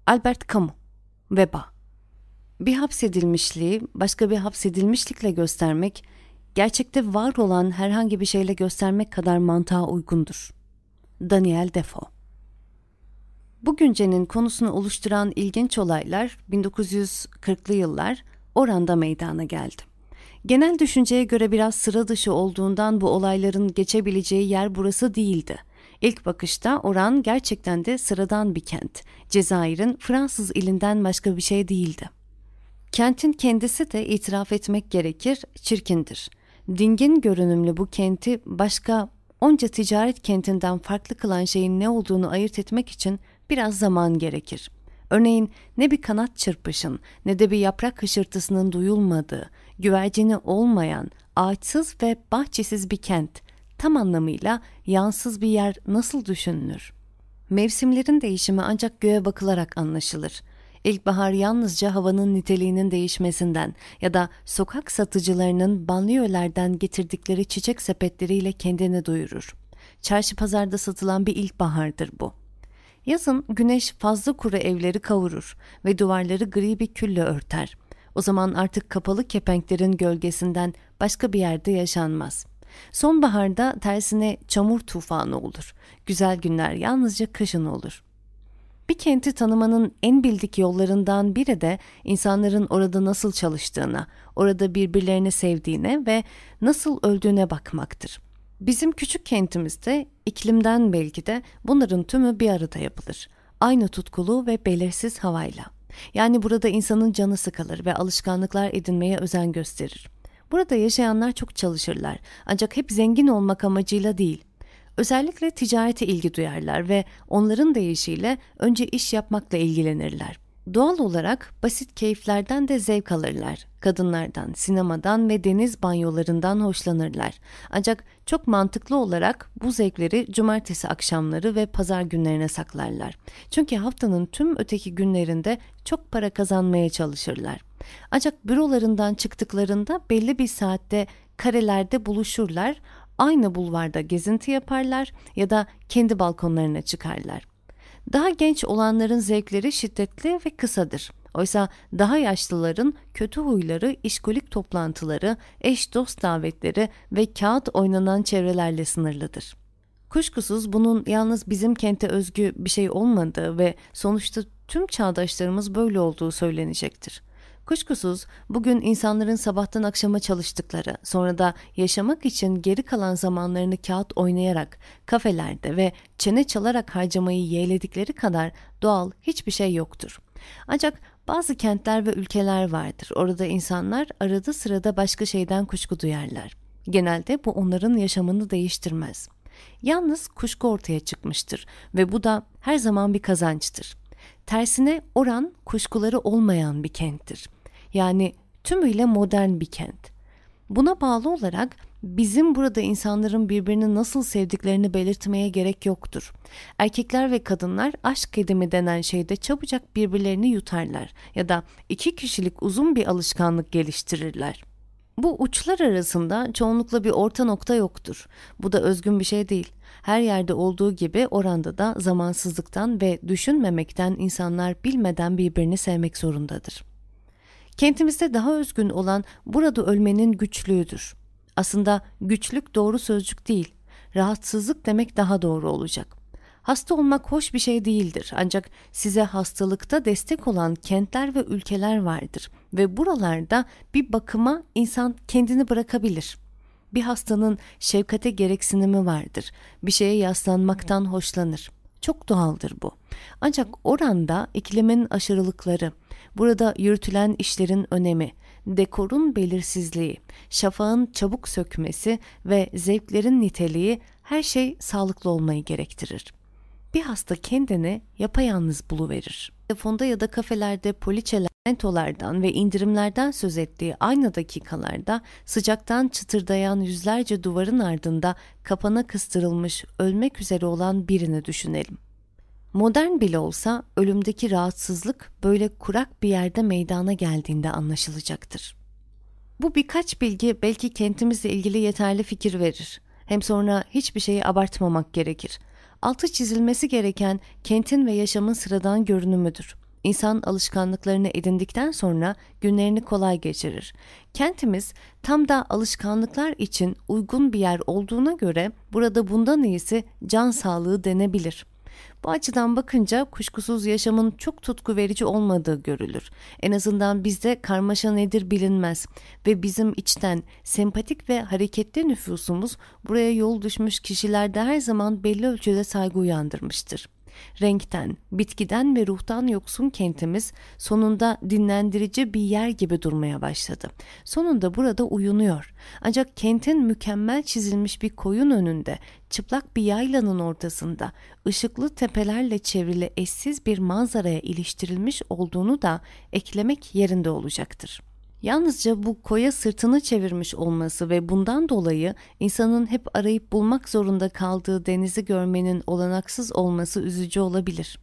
Albert Camus, Veba. Bir hapsedilmişliği başka bir hapsedilmişlikle göstermek, gerçekte var olan herhangi bir şeyle göstermek kadar mantığa uygundur. Daniel Defoe. Bu güncenin konusunu oluşturan ilginç olaylar 1940'lı yıllar Oran'da meydana geldi. Genel düşünceye göre biraz sıra dışı olduğundan bu olayların geçebileceği yer burası değildi. İlk bakışta Oran gerçekten de sıradan bir kent. Cezayir'in Fransız ilinden başka bir şey değildi. Kentin kendisi de itiraf etmek gerekir, çirkindir. Dingin görünümlü bu kenti başka onca ticaret kentinden farklı kılan şeyin ne olduğunu ayırt etmek için biraz zaman gerekir. Örneğin ne bir kanat çırpışın ne de bir yaprak hışırtısının duyulmadığı, güvercini olmayan, ağaçsız ve bahçesiz bir kent, tam anlamıyla yansız bir yer nasıl düşünülür? Mevsimlerin değişimi ancak göğe bakılarak anlaşılır. İlkbahar yalnızca havanın niteliğinin değişmesinden ya da sokak satıcılarının banliyölerden getirdikleri çiçek sepetleriyle kendini duyurur. Çarşı pazarda satılan bir ilkbahardır bu. Yazın güneş fazla kuru evleri kavurur ve duvarları gri bir külle örter. O zaman artık kapalı kepenklerin gölgesinden başka bir yerde yaşanmaz. Sonbaharda tersine çamur tufanı olur. Güzel günler yalnızca kışın olur. Bir kenti tanımanın en bildik yollarından biri de insanların orada nasıl çalıştığına, orada birbirlerini sevdiğine ve nasıl öldüğüne bakmaktır. Bizim küçük kentimizde iklimden belki de bunların tümü bir arada yapılır. Aynı tutkulu ve belirsiz havayla. Yani burada insanın canı sıkılır ve alışkanlıklar edinmeye özen gösterir. Burada yaşayanlar çok çalışırlar ancak hep zengin olmak amacıyla değil. Özellikle ticarete ilgi duyarlar ve onların deyişiyle önce iş yapmakla ilgilenirler. Doğal olarak basit keyiflerden de zevk alırlar. Kadınlardan, sinemadan ve deniz banyolarından hoşlanırlar. Ancak çok mantıklı olarak bu zevkleri cumartesi akşamları ve pazar günlerine saklarlar. Çünkü haftanın tüm öteki günlerinde çok para kazanmaya çalışırlar. Ancak bürolarından çıktıklarında belli bir saatte karelerde buluşurlar, aynı bulvarda gezinti yaparlar ya da kendi balkonlarına çıkarlar. Daha genç olanların zevkleri şiddetli ve kısadır. Oysa daha yaşlıların kötü huyları, işkolik toplantıları, eş dost davetleri ve kağıt oynanan çevrelerle sınırlıdır. Kuşkusuz bunun yalnız bizim kente özgü bir şey olmadığı ve sonuçta tüm çağdaşlarımız böyle olduğu söylenecektir. Kuşkusuz bugün insanların sabahtan akşama çalıştıkları, sonra da yaşamak için geri kalan zamanlarını kağıt oynayarak, kafelerde ve çene çalarak harcamayı yeğledikleri kadar doğal hiçbir şey yoktur. Ancak bazı kentler ve ülkeler vardır. Orada insanlar arada sırada başka şeyden kuşku duyarlar. Genelde bu onların yaşamını değiştirmez. Yalnız kuşku ortaya çıkmıştır ve bu da her zaman bir kazançtır. Tersine Oran kuşkuları olmayan bir kenttir. Yani tümüyle modern bir kent. Buna bağlı olarak bizim burada insanların birbirini nasıl sevdiklerini belirtmeye gerek yoktur. Erkekler ve kadınlar aşk edimi denen şeyde çabucak birbirlerini yutarlar ya da iki kişilik uzun bir alışkanlık geliştirirler. Bu uçlar arasında çoğunlukla bir orta nokta yoktur. Bu da özgün bir şey değil. Her yerde olduğu gibi oranda da zamansızlıktan ve düşünmemekten insanlar bilmeden birbirini sevmek zorundadır. Kentimizde daha özgün olan burada ölmenin güçlüğüdür. Aslında güçlük doğru sözcük değil, rahatsızlık demek daha doğru olacak. Hasta olmak hoş bir şey değildir ancak size hastalıkta destek olan kentler ve ülkeler vardır ve buralarda bir bakıma insan kendini bırakabilir. Bir hastanın şefkate gereksinimi vardır, bir şeye yaslanmaktan hoşlanır. Çok doğaldır bu. Ancak oranda iklimin aşırılıkları, burada yürütülen işlerin önemi, dekorun belirsizliği, şafağın çabuk sökmesi ve zevklerin niteliği her şey sağlıklı olmayı gerektirir. Bir hasta kendini yapayalnız buluverir. Telefonda ya da kafelerde poliçeler, mentolardan ve indirimlerden söz ettiği aynı dakikalarda sıcaktan çıtırdayan yüzlerce duvarın ardında kapana kıstırılmış ölmek üzere olan birini düşünelim. Modern bile olsa ölümdeki rahatsızlık böyle kurak bir yerde meydana geldiğinde anlaşılacaktır. Bu birkaç bilgi belki kentimizle ilgili yeterli fikir verir. Hem sonra hiçbir şeyi abartmamak gerekir. Altı çizilmesi gereken kentin ve yaşamın sıradan görünümüdür. İnsan alışkanlıklarını edindikten sonra günlerini kolay geçirir. Kentimiz tam da alışkanlıklar için uygun bir yer olduğuna göre burada bundan iyisi can sağlığı denebilir. Bu açıdan bakınca kuşkusuz yaşamın çok tutku verici olmadığı görülür. En azından bizde karmaşa nedir bilinmez ve bizim içten, sempatik ve hareketli nüfusumuz buraya yol düşmüş kişilerde her zaman belli ölçüde saygı uyandırmıştır. Renkten, bitkiden ve ruhtan yoksun kentimiz sonunda dinlendirici bir yer gibi durmaya başladı. Sonunda burada uyunuyor. Ancak kentin mükemmel çizilmiş bir koyun önünde, çıplak bir yaylanın ortasında, ışıklı tepelerle çevrili eşsiz bir manzaraya iliştirilmiş olduğunu da eklemek yerinde olacaktır. Yalnızca bu koya sırtını çevirmiş olması ve bundan dolayı insanın hep arayıp bulmak zorunda kaldığı denizi görmenin olanaksız olması üzücü olabilir.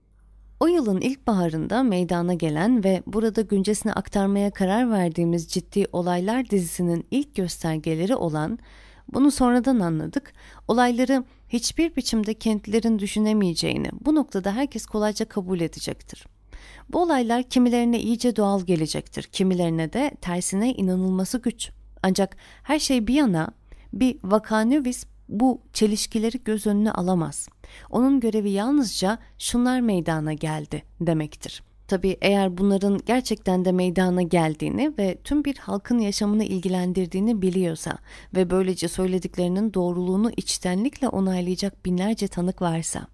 O yılın ilkbaharında meydana gelen ve burada güncesine aktarmaya karar verdiğimiz Ciddi Olaylar dizisinin ilk göstergeleri olan, bunu sonradan anladık, olayları hiçbir biçimde kentlilerin düşünemeyeceğini bu noktada herkes kolayca kabul edecektir. Bu olaylar kimilerine iyice doğal gelecektir, kimilerine de tersine inanılması güç. Ancak her şey bir yana bir vakanüvis bu çelişkileri göz önüne alamaz. Onun görevi yalnızca şunlar meydana geldi demektir. Tabii eğer bunların gerçekten de meydana geldiğini ve tüm bir halkın yaşamını ilgilendirdiğini biliyorsa ve böylece söylediklerinin doğruluğunu içtenlikle onaylayacak binlerce tanık varsa.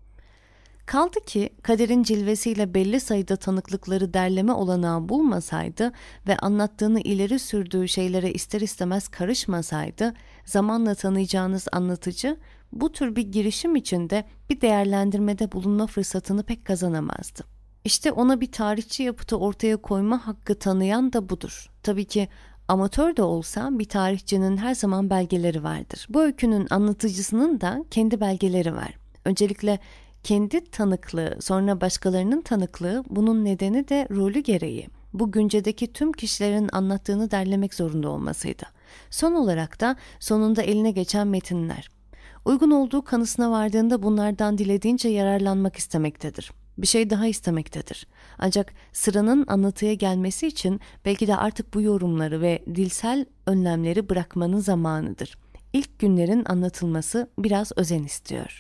Kaldı ki kaderin cilvesiyle belli sayıda tanıklıkları derleme olanağı bulmasaydı ve anlattığını ileri sürdüğü şeylere ister istemez karışmasaydı, zamanla tanıyacağınız anlatıcı bu tür bir girişim içinde bir değerlendirmede bulunma fırsatını pek kazanamazdı. İşte ona bir tarihçi yapıtı ortaya koyma hakkı tanıyan da budur. Tabii ki amatör de olsa bir tarihçinin her zaman belgeleri vardır. Bu öykünün anlatıcısının da kendi belgeleri var. Öncelikle kendi tanıklığı, sonra başkalarının tanıklığı, bunun nedeni de rolü gereği bu güncedeki tüm kişilerin anlattığını derlemek zorunda olmasıydı. Son olarak da sonunda eline geçen metinler. Uygun olduğu kanısına vardığında bunlardan dilediğince yararlanmak istemektedir. Bir şey daha istemektedir. Ancak sıranın anlatıya gelmesi için belki de artık bu yorumları ve dilsel önlemleri bırakmanın zamanıdır. İlk günlerin anlatılması biraz özen istiyor.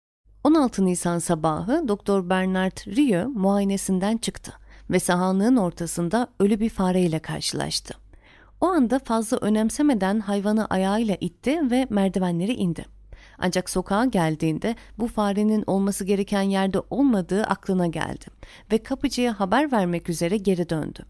16 Nisan sabahı Doktor Bernard Rieu muayenesinden çıktı ve sahanlığın ortasında ölü bir fareyle karşılaştı. O anda fazla önemsemeden hayvanı ayağıyla itti ve merdivenleri indi. Ancak sokağa geldiğinde bu farenin olması gereken yerde olmadığı aklına geldi ve kapıcıya haber vermek üzere geri döndü.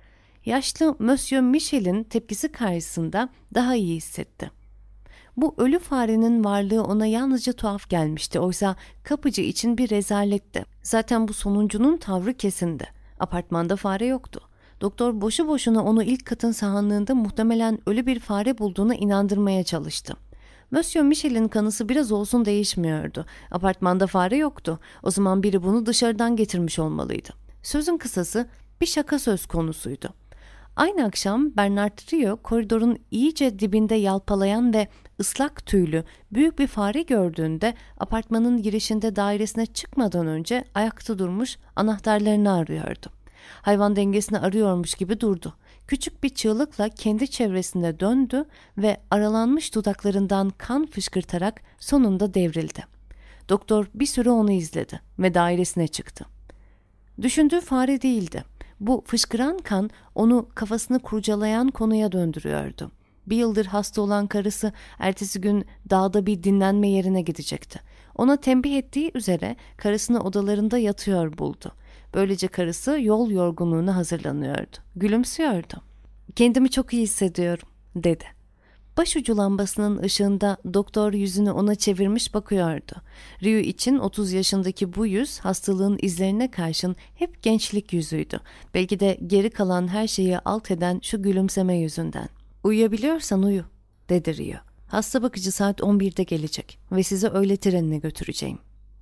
Yaşlı Monsieur Michel'in tepkisi karşısında daha iyi hissetti. Bu ölü farenin varlığı ona yalnızca tuhaf gelmişti. Oysa kapıcı için bir rezaletti. Zaten bu sonuncunun tavrı kesindi. Apartmanda fare yoktu. Doktor boşu boşuna onu ilk katın sahanlığında muhtemelen ölü bir fare bulduğuna inandırmaya çalıştı. Monsieur Michel'in kanısı biraz olsun değişmiyordu. Apartmanda fare yoktu. O zaman biri bunu dışarıdan getirmiş olmalıydı. Sözün kısası bir şaka söz konusuydu. Aynı akşam Bernard Rieu koridorun iyice dibinde yalpalayan ve ıslak tüylü büyük bir fare gördüğünde apartmanın girişinde dairesine çıkmadan önce ayakta durmuş anahtarlarını arıyordu. Hayvan dengesini arıyormuş gibi durdu. Küçük bir çığlıkla kendi çevresinde döndü ve aralanmış dudaklarından kan fışkırtarak sonunda devrildi. Doktor bir süre onu izledi ve dairesine çıktı. Düşündüğü fare değildi. Bu fışkıran kan onu kafasını kurcalayan konuya döndürüyordu. Bir yıldır hasta olan karısı ertesi gün dağda bir dinlenme yerine gidecekti. Ona tembih ettiği üzere karısını odalarında yatıyor buldu. Böylece karısı yol yorgunluğuna hazırlanıyordu. Gülümsüyordu. "Kendimi çok iyi hissediyorum," dedi. Başucu lambasının ışığında doktor yüzünü ona çevirmiş bakıyordu. Rieu için 30 yaşındaki bu yüz hastalığın izlerine karşın hep gençlik yüzüydü. Belki de geri kalan her şeyi alt eden şu gülümseme yüzünden. "Uyuyabiliyorsan uyu," dedi Rieu. "Hasta bakıcı saat 11'de gelecek ve sizi öğle trenine götüreceğim."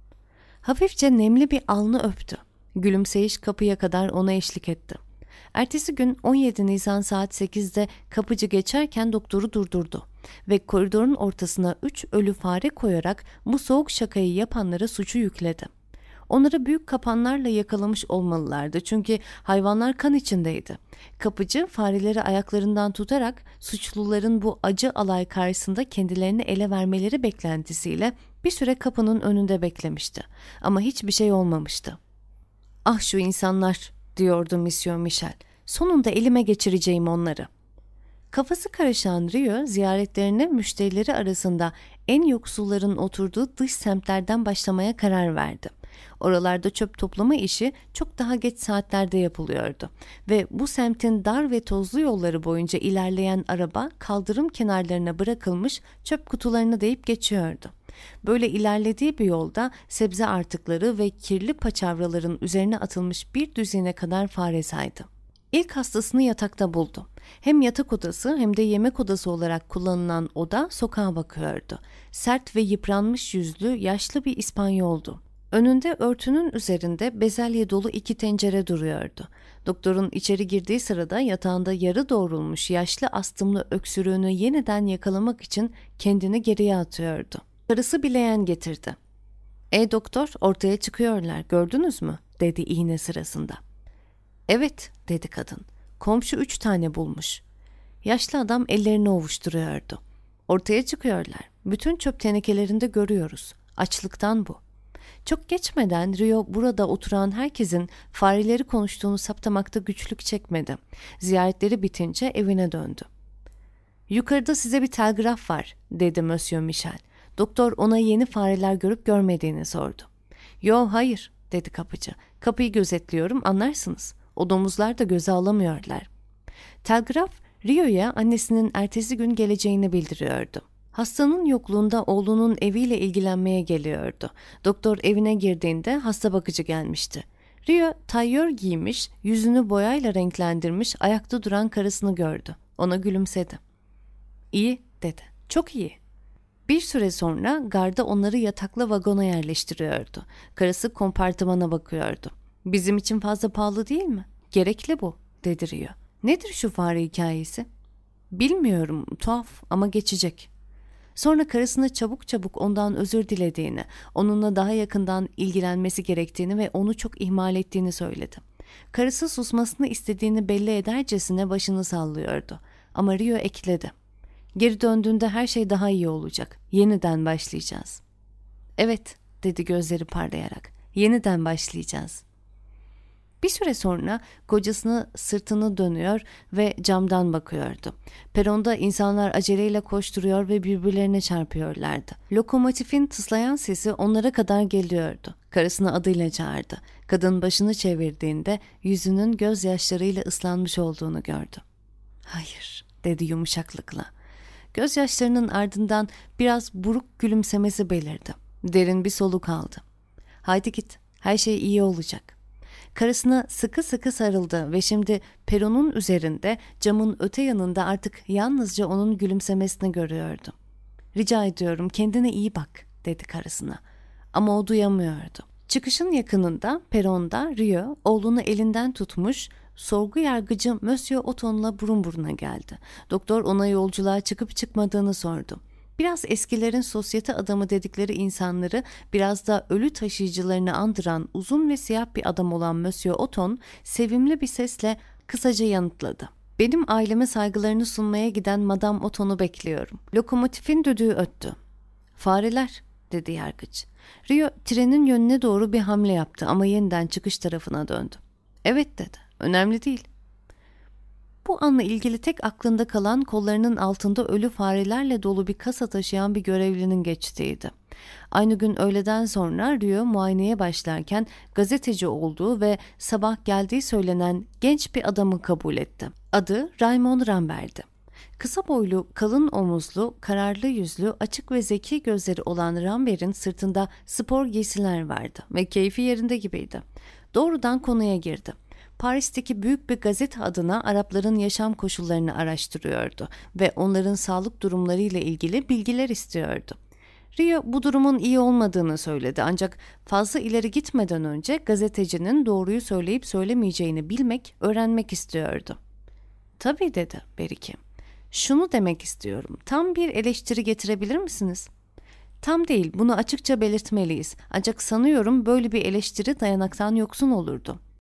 Hafifçe nemli bir alnı öptü. Gülümseyiş kapıya kadar ona eşlik etti. Ertesi gün 17 Nisan saat 8'de kapıcı geçerken doktoru durdurdu ve koridorun ortasına 3 ölü fare koyarak bu soğuk şakayı yapanlara suçu yükledi. Onları büyük kapanlarla yakalamış olmalılardı çünkü hayvanlar kan içindeydi. Kapıcı fareleri ayaklarından tutarak suçluların bu acı alay karşısında kendilerini ele vermeleri beklentisiyle bir süre kapının önünde beklemişti. Ama hiçbir şey olmamıştı. "Ah şu insanlar," diyordu Monsieur Michel. "Sonunda elime geçireceğim onları." Kafası karışan Rio ziyaretlerine müşterileri arasında en yoksulların oturduğu dış semtlerden başlamaya karar verdi. Oralarda çöp toplama işi çok daha geç saatlerde yapılıyordu ve bu semtin dar ve tozlu yolları boyunca ilerleyen araba kaldırım kenarlarına bırakılmış çöp kutularını deyip geçiyordu. Böyle ilerlediği bir yolda sebze artıkları ve kirli paçavraların üzerine atılmış bir düzine kadar fare saydı. İlk hastasını yatakta buldu. Hem yatak odası hem de yemek odası olarak kullanılan oda sokağa bakıyordu. Sert ve yıpranmış yüzlü yaşlı bir İspanyoldu. Önünde örtünün üzerinde bezelye dolu 2 tencere duruyordu. Doktorun içeri girdiği sırada yatağında yarı doğrulmuş yaşlı astımlı öksürüğünü yeniden yakalamak için kendini geriye atıyordu. Karısı bir leğen getirdi. Doktor, ortaya çıkıyorlar, gördünüz mü?" dedi iğne sırasında. "Evet," dedi kadın. "Komşu 3 tane bulmuş." Yaşlı adam ellerini ovuşturuyordu. "Ortaya çıkıyorlar. Bütün çöp tenekelerinde görüyoruz. Açlıktan bu." Çok geçmeden Rio burada oturan herkesin fareleri konuştuğunu saptamakta güçlük çekmedi. Ziyaretleri bitince evine döndü. "Yukarıda size bir telgraf var," dedi Monsieur Michel. Doktor ona yeni fareler görüp görmediğini sordu. "Yo, hayır," dedi kapıcı. "Kapıyı gözetliyorum, anlarsınız. O domuzlar da göze alamıyorlar." Telgraf, Rio'ya annesinin ertesi gün geleceğini bildiriyordu. Hastanın yokluğunda oğlunun eviyle ilgilenmeye geliyordu. Doktor evine girdiğinde hasta bakıcı gelmişti. Rio tayyör giymiş, yüzünü boyayla renklendirmiş ayakta duran karısını gördü. Ona gülümsedi. "İyi," dedi. "Çok iyi." Bir süre sonra garda onları yataklı vagona yerleştiriyordu. Karısı kompartımana bakıyordu. "Bizim için fazla pahalı değil mi?" "Gerekli bu," dedi Rio. "Nedir şu fare hikayesi?" "Bilmiyorum, tuhaf ama geçecek." Sonra karısına çabuk çabuk ondan özür dilediğini, onunla daha yakından ilgilenmesi gerektiğini ve onu çok ihmal ettiğini söyledi. Karısı susmasını istediğini belli edercesine başını sallıyordu. Ama Rio ekledi. "Geri döndüğünde her şey daha iyi olacak. Yeniden başlayacağız." "Evet," dedi gözleri parlayarak. "Yeniden başlayacağız." Bir süre sonra kocasına sırtını dönüyor ve camdan bakıyordu. Peronda insanlar aceleyle koşturuyor ve birbirlerine çarpıyorlardı. Lokomotifin tıslayan sesi onlara kadar geliyordu. Karısını adıyla çağırdı. Kadın başını çevirdiğinde yüzünün gözyaşlarıyla ıslanmış olduğunu gördü. "Hayır," dedi yumuşaklıkla. Gözyaşlarının ardından biraz buruk gülümsemesi belirdi. Derin bir soluk aldı. "Haydi git, her şey iyi olacak." Karısına sıkı sıkı sarıldı ve şimdi peronun üzerinde camın öte yanında artık yalnızca onun gülümsemesini görüyordu. "Rica ediyorum, kendine iyi bak," dedi karısına. Ama o duyamıyordu. Çıkışın yakınında peronda Rio oğlunu elinden tutmuş, sorgu yargıcı Monsieur Otton'la burun buruna geldi. Doktor ona yolculuğa çıkıp çıkmadığını sordu. Biraz eskilerin sosyete adamı dedikleri insanları biraz da ölü taşıyıcılarını andıran uzun ve siyah bir adam olan Monsieur Otton sevimli bir sesle kısaca yanıtladı. "Benim aileme saygılarını sunmaya giden Madame Otton'u bekliyorum." Lokomotifin düdüğü öttü. "Fareler," dedi yargıç. Rio trenin yönüne doğru bir hamle yaptı ama yeniden çıkış tarafına döndü. "Evet," dedi. "Önemli değil." Bu anla ilgili tek aklında kalan kollarının altında ölü farelerle dolu bir kasa taşıyan bir görevlinin geçtiğiydi. Aynı gün öğleden sonra Rio muayeneye başlarken gazeteci olduğu ve sabah geldiği söylenen genç bir adamı kabul etti. Adı Raymond Rambert'ti. Kısa boylu, kalın omuzlu, kararlı yüzlü, açık ve zeki gözleri olan Rambert'in sırtında spor giysiler vardı ve keyfi yerinde gibiydi. Doğrudan konuya girdi. Paris'teki büyük bir gazete adına Arapların yaşam koşullarını araştırıyordu ve onların sağlık durumları ile ilgili bilgiler istiyordu. Rio bu durumun iyi olmadığını söyledi ancak fazla ileri gitmeden önce gazetecinin doğruyu söyleyip söylemeyeceğini bilmek, öğrenmek istiyordu. "Tabii," dedi Beriki. "Şunu demek istiyorum, tam bir eleştiri getirebilir misiniz?" Tam değil, bunu açıkça belirtmeliyiz. Ancak sanıyorum böyle bir eleştiri dayanaktan yoksun olurdu.